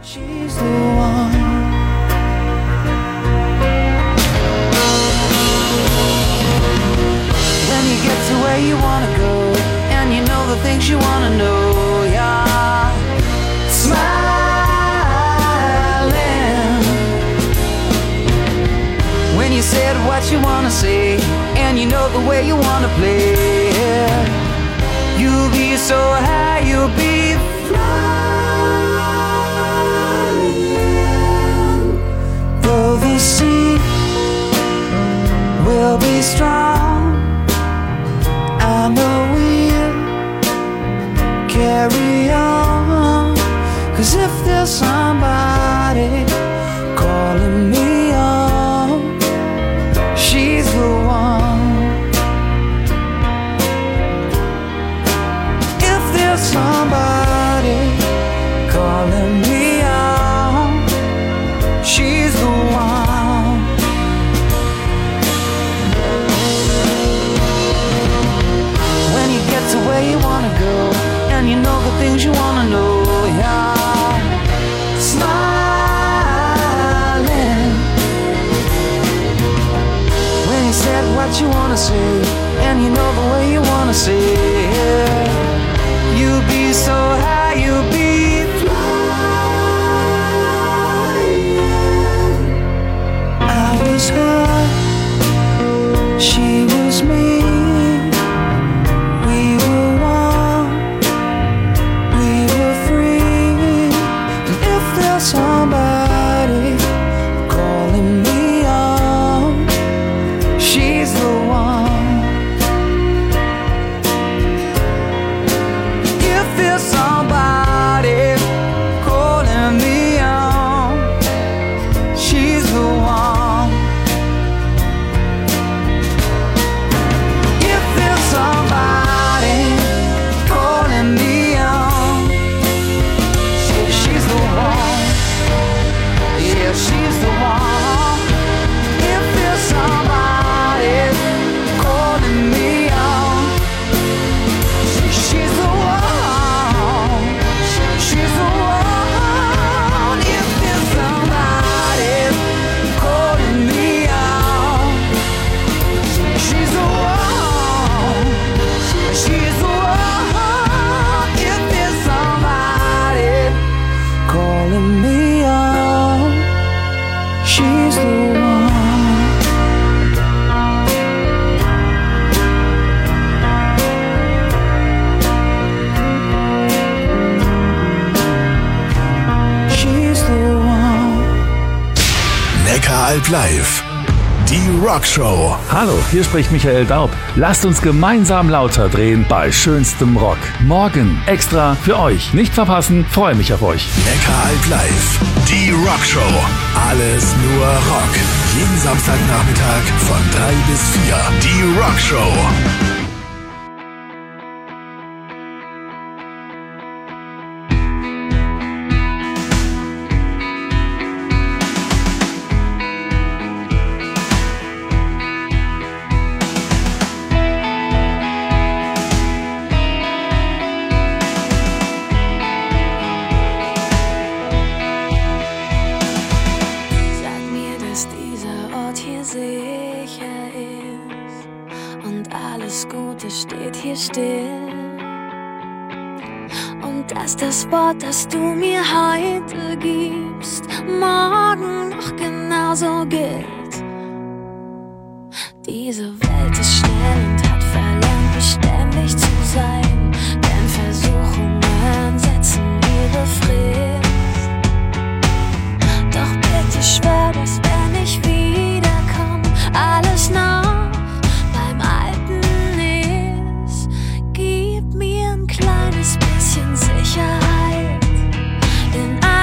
She's the one. When you get to where you wanna go, and you know the things you wanna know, yeah. Smiling. When you said what you wanna say, and you know the way you wanna play, yeah. You'll be so high, you'll be flying. Though the sea will be strong, I know we'll carry on. 'Cause if there's somebody calling me on, she's the one. If there's somebody calling me on, she's the one. When you get to where you wanna go, and you know the things you wanna know, yeah. Smiling. When you said what you wanna say, and you know the way you wanna say, yeah. You'll be so high, you'll be flying. I was her, she was me. We were one, we were free. And if there's somebody calling me on, she's the one. If there's somebody calling me on, she's the one. If there's somebody calling me on, she's the one. Yeah, she's the one. If there's somebody calling me on, she's the one. She's the one. If there's somebody calling me on, she's the one. She's the one. If there's somebody calling me on, she's the one. She's the one. Neckaralb live. Die Rockshow. Hallo, hier spricht Michael Daub. Lasst uns gemeinsam lauter drehen bei schönstem Rock. Morgen extra für euch. Nicht verpassen, freue mich auf euch. Neckaralb live. Die Rockshow. Alles nur Rock. Jeden Samstagnachmittag von 3 bis 4. Die Rockshow. Sag mir, dass dieser Ort hier sicher ist und alles Gute steht hier still. Und dass das Wort, das du mir heute gibst, morgen noch genauso gilt. Diese Welt ist schnell und hat verlernt, beständig zu sein, denn Versuchungen setzen ihre Frist. Doch bitte schwör, dass wenn ich wiederkomm, alles noch beim Alten ist. Gib mir ein kleines bisschen Sicherheit in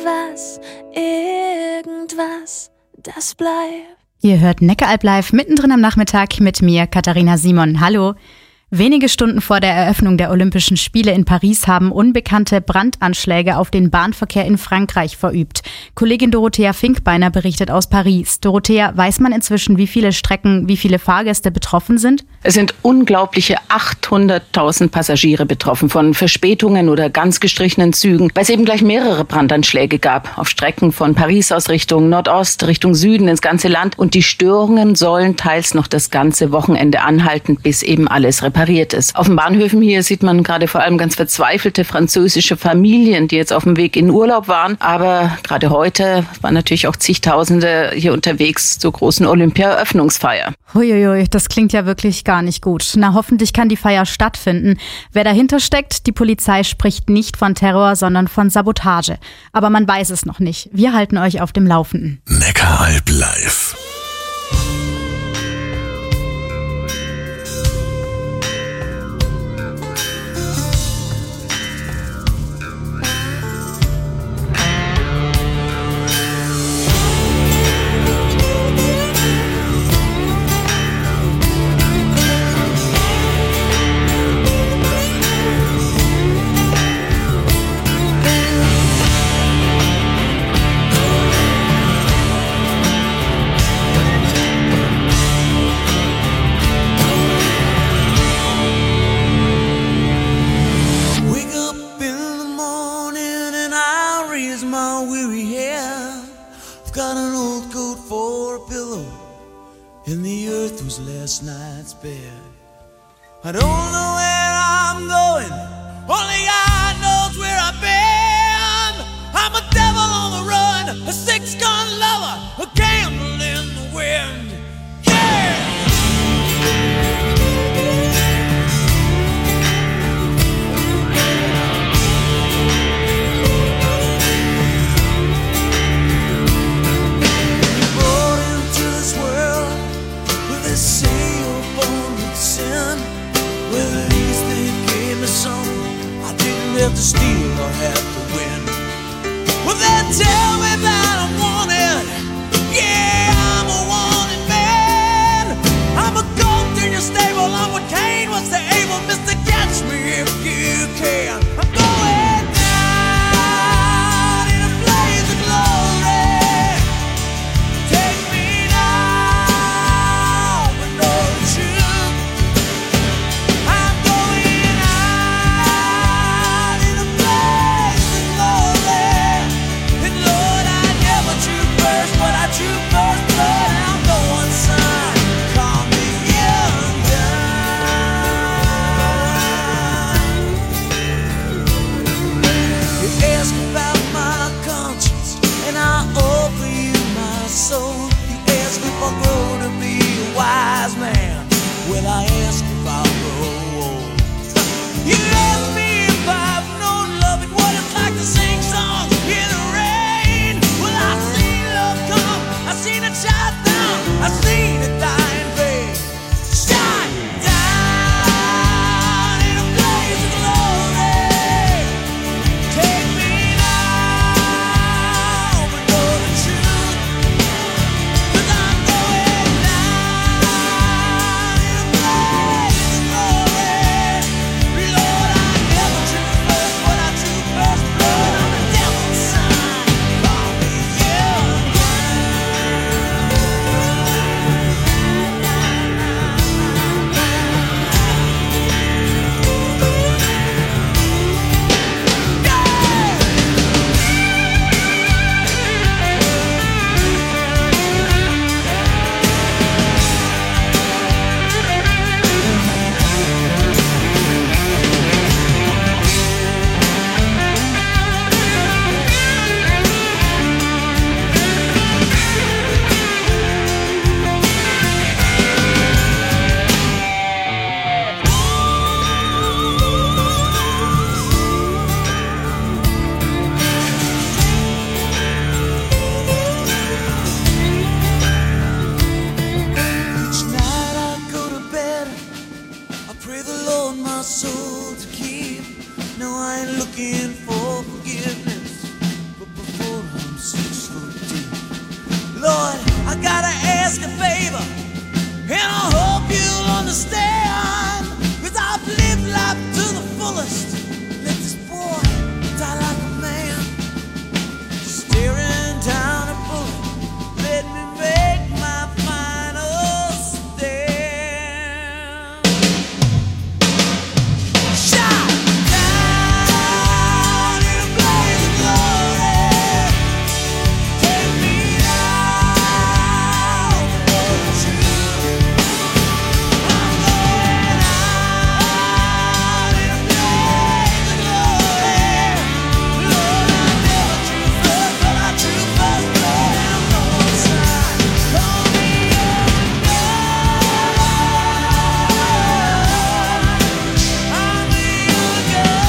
irgendwas, das bleibt. Ihr hört Neckaralb live mittendrin am Nachmittag mit mir, Katharina Simon. Hallo. Wenige Stunden vor der Eröffnung der Olympischen Spiele in Paris haben Unbekannte Brandanschläge auf den Bahnverkehr in Frankreich verübt. Kollegin Dorothea Finkbeiner berichtet aus Paris. Dorothea, weiß man inzwischen, wie viele Strecken, wie viele Fahrgäste betroffen sind? Es sind unglaubliche 800.000 Passagiere betroffen von Verspätungen oder ganz gestrichenen Zügen, weil es eben gleich mehrere Brandanschläge gab auf Strecken von Paris aus Richtung Nordost, Richtung Süden ins ganze Land. Und die Störungen sollen teils noch das ganze Wochenende anhalten, bis eben alles repariert ist. Auf den Bahnhöfen hier sieht man gerade vor allem ganz verzweifelte französische Familien, die jetzt auf dem Weg in Urlaub waren. Aber gerade heute waren natürlich auch zigtausende hier unterwegs zur großen Olympia-Eröffnungsfeier. Huiuiui, das klingt ja wirklich gar nicht gut. Na, hoffentlich kann die Feier stattfinden. Wer dahinter steckt, die Polizei spricht nicht von Terror, sondern von Sabotage. Aber man weiß es noch nicht. Wir halten euch auf dem Laufenden. Neckaralb live. I don't know where I'm going, only God knows where I've been. I'm a devil on the run, a six-gun lover, a candle in the wind. Yeah! Born into this world with this seal born with sin. Well, at least they gave me some. I didn't have to steal or have to win. Well, they tell me that I'm wanted. Yeah, I'm a wanted man. I'm a goat in your stable. I'm what Cain was to Abel. Mister, catch me if you can. I'm going down in a blaze of glory. Take me now, but no truth. In ask a favor, and I hope you'll understand, 'cause I've lived life to the fullest. Let this boy die like a man, staring down a bullet. Let me make my final stand. Shot down in a blaze of glory. Take me out for the truth. I'm going out in a blaze of glory. Lord, I never drew first, but I drew first blood and no sign. Call me young gun. I'm a young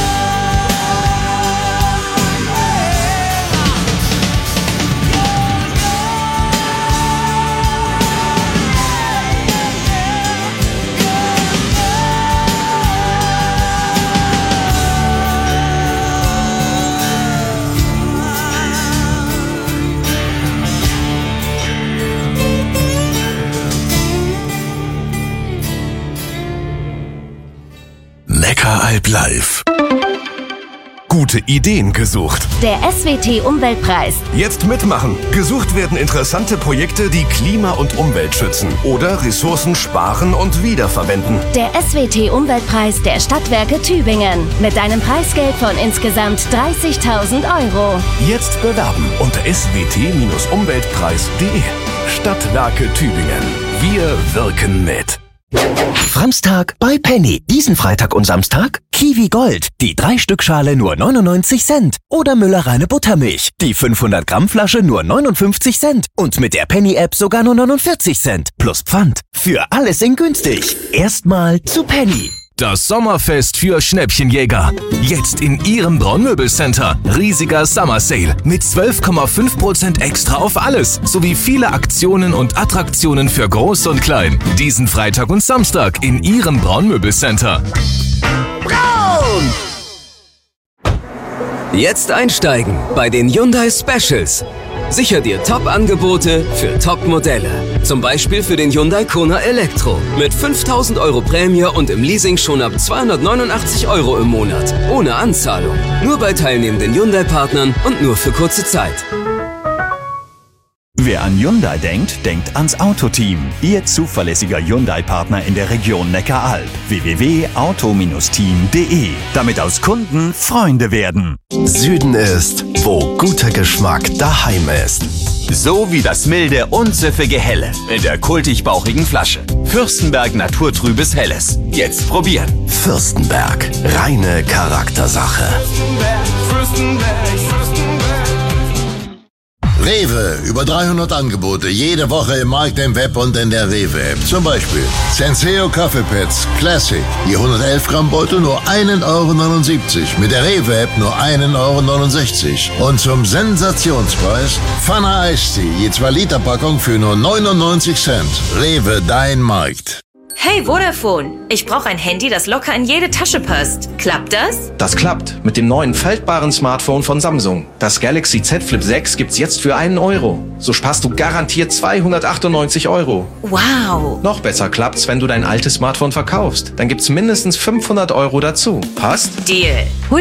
Neckaralb live. Gute Ideen gesucht. Der SWT Umweltpreis. Jetzt mitmachen. Gesucht werden interessante Projekte, die Klima und Umwelt schützen oder Ressourcen sparen und wiederverwenden. Der SWT Umweltpreis der Stadtwerke Tübingen. Mit einem Preisgeld von insgesamt 30.000 €. Jetzt bewerben unter swt-umweltpreis.de. Stadtwerke Tübingen. Wir wirken mit. Franztag bei Penny. Diesen Freitag und Samstag Kiwi Gold. Die 3-Stück-Schale nur 99 Cent. Oder Müller reine Buttermilch. Die 500 Gramm Flasche nur 59 Cent. Und mit der Penny-App sogar nur 49 Cent. Plus Pfand. Für alles in günstig. Erstmal zu Penny. Das Sommerfest für Schnäppchenjäger. Jetzt in Ihrem Braunmöbelcenter. Riesiger Summer Sale mit 12,5% extra auf alles. Sowie viele Aktionen und Attraktionen für Groß und Klein. Diesen Freitag und Samstag in Ihrem Braunmöbelcenter. Braun! Jetzt einsteigen bei den Hyundai Specials. Sicher dir Top-Angebote für Top-Modelle. Zum Beispiel für den Hyundai Kona Elektro. Mit 5.000 € Prämie und im Leasing schon ab 289 € im Monat. Ohne Anzahlung. Nur bei teilnehmenden Hyundai-Partnern und nur für kurze Zeit. Wer an Hyundai denkt, denkt ans Autoteam. Ihr zuverlässiger Hyundai-Partner in der Region Neckaralb. www.auto-team.de. Damit aus Kunden Freunde werden. Süden ist, wo guter Geschmack daheim ist. So wie das milde und süffige Helle in der kultig-bauchigen Flasche. Fürstenberg Naturtrübes Helles. Jetzt probieren. Fürstenberg. Reine Charaktersache. Fürstenberg. Rewe, über 300 Angebote, jede Woche im Markt, im Web und in der Rewe-App. Zum Beispiel Senseo Kaffeepads Classic, die 111 Gramm Beutel nur 1,79 €. Mit der Rewe-App nur 1,69 €. Und zum Sensationspreis Pfanne Eistee, je 2 Liter Packung für nur 99 Cent. Rewe, dein Markt. Hey Vodafone, ich brauche ein Handy, das locker in jede Tasche passt. Klappt das? Das klappt mit dem neuen faltbaren Smartphone von Samsung. Das Galaxy Z Flip 6 gibt's jetzt für 1 €. So sparst du garantiert 298 €. Wow. Noch besser klappt's, wenn du dein altes Smartphone verkaufst. Dann gibt's mindestens 500 € dazu. Passt? Deal. Hol